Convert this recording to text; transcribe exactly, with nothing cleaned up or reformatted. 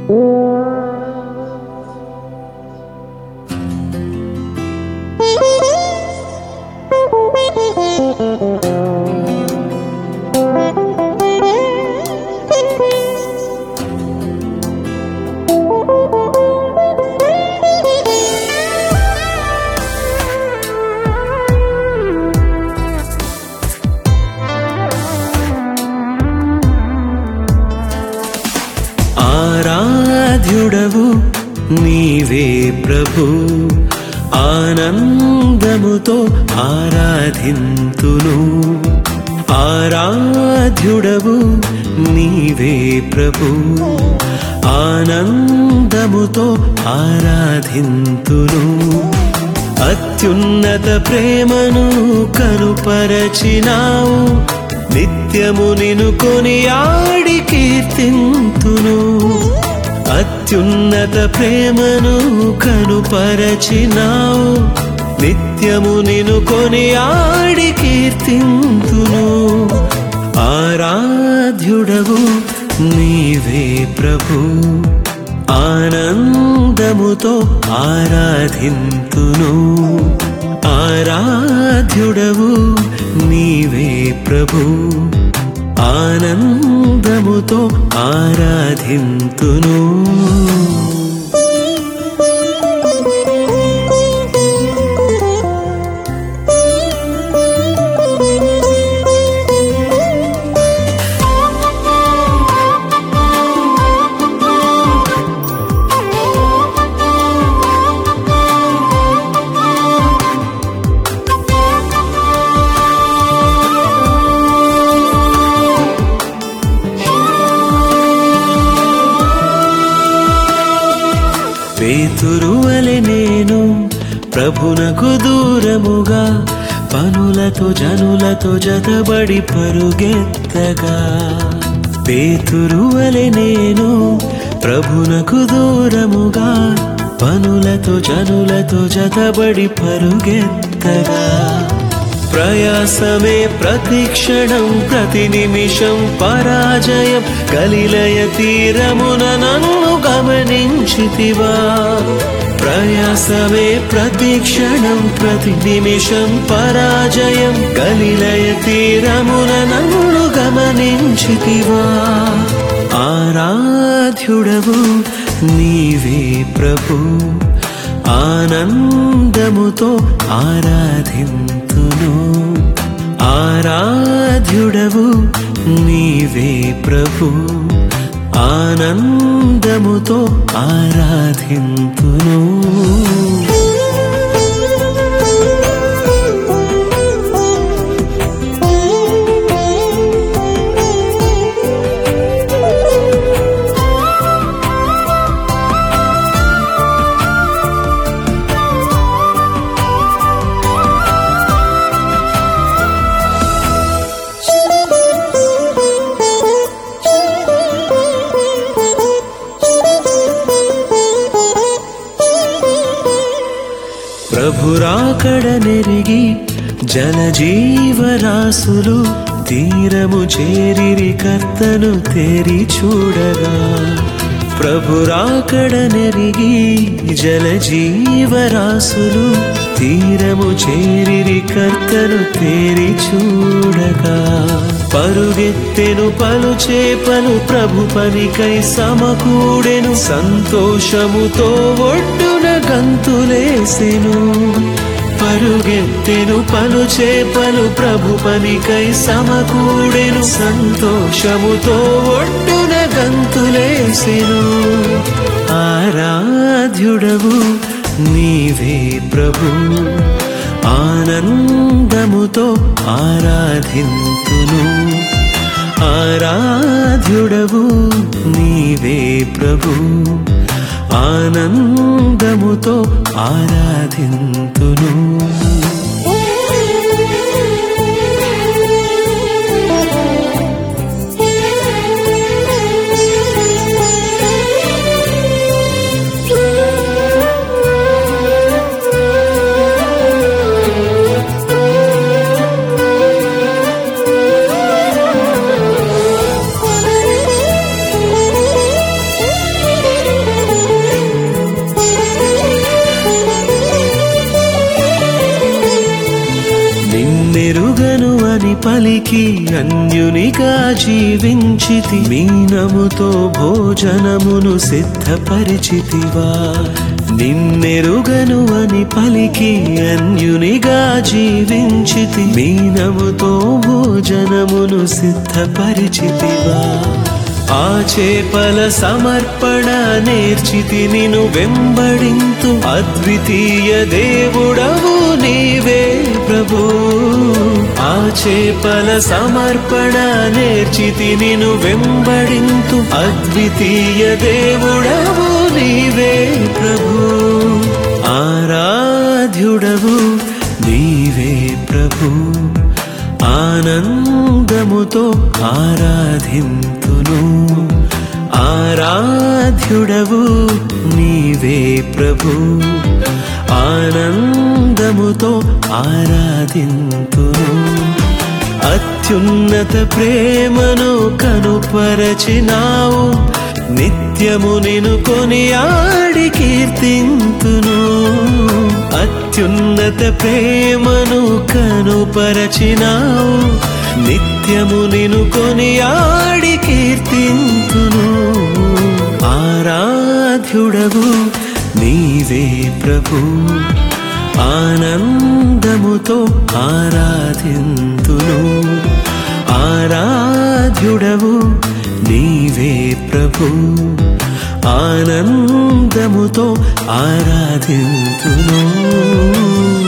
ఆరాధ్యుడవు నీవే ప్రభు, ఆనందముతో ఆరాధింతును. ఆరాధ్యుడవు నీవే ప్రభు, ఆనందముతో ఆరాధింతును. అత్యున్నత ప్రేమను కనుపరచినావు, నిత్యము నిన్ను కొనియాడి కీర్తింతును. అత్యున్నత ప్రేమను కనుపరచినావు, నిత్యము నిన్ను కొనియాడి కీర్తింతును. ఆరాధ్యుడవు నీవే ప్రభు, ఆనందముతో ఆరాధింతును. ఆరాధ్యుడవు నీవే ప్రభు, ఆనందముతో ఆరాధింతును. పేతురువలె నేను ప్రభునకు దూరముగా, పనులతో జనులతో జతబడి పరుగెత్తగా. పేతురువలె నేను ప్రభునకు దూరముగా, పనులతో జనులతో జతబడి పరుగెత్తగా. ప్రయాసమే ప్రతి క్షణం ప్రతి నిమిషం పరాజయం, గలిలయ తీరమున నన్ను గమనించితివా. ప్రయాసమే ప్రతి క్షణం ప్రతి నిమిషం పరాజయం, గలిలయ తీరమున నన్ను గమనించితివా. ఆరాధ్యుడవు నీవే ప్రభు, ఆనందముతో ఆరాధింతును. ఆరాధ్యుడవు నీవే ప్రభు, ఆనందముతో ఆరాధింతును. ప్రభురాకడ నెరిగి జలజీవరాశులు తీరము చేరిరి కర్తను తేరి చూడగా. ప్రభురాకడ నెరిగి జలజీవరాశులు తీరము చేరిరి కర్తను తేరి చూడగా. పరుగెత్తెను పలు చేపలు ప్రభు పనికై సమకూడెను, సంతోషముతో ఒడ్డున గంతులేసెను. పరుగెత్తెను పలు చేపలు ప్రభు పనికై సమకూడెను, సంతోషముతో ఒడ్డున గంతులేసెను. ఆరాధ్యుడవు నీవే ప్రభు, ఆనందముతో ఆరాధింతును. ఆరాధ్యుడవు నీవే ప్రభు, ఆనందముతో ఆరాధింతును. నిన్నెరుగను అని పలికి అన్యునిగా జీవించితి మీనముతో భోజనమును సిద్ధపరిచితివా నిన్నెరుగను అని పలికి అన్యునిగా జీవించితి మీనముతో భోజనమును సిద్ధపరిచితివా ఆ చేపల సమర్పణ నేర్చితి నిను వెంబడింతు అద్వితీయ దేవుడవు నీవే ప్రభు ఆ చేపల సమర్పణ నేర్చితి నిను వెంబడింతు అద్వితీయ దేవుడవు నీవే ప్రభు ఆరాధ్యుడవు నీవే ప్రభు ఆనందముతో ఆరాధింతును ఆరాధ్యుడవు నీవే ప్రభు ఆనందముతో ఆరాధింతును అత్యున్నత ప్రేమను కనుపరచినావు నిత్యము నిను కొనియాడి కీర్తింతును అత్యున్నత ప్రేమను కనుపరచినావు నిత్యము నిను కొనియాడి కీర్తింతును ఆరాధ్యుడవు నీవే ప్రభు ఆనందముతో ఆరాధింతును ఆరాధ్యుడవు నీవే ప్రభు ఆనందముతో ఆరాధింతును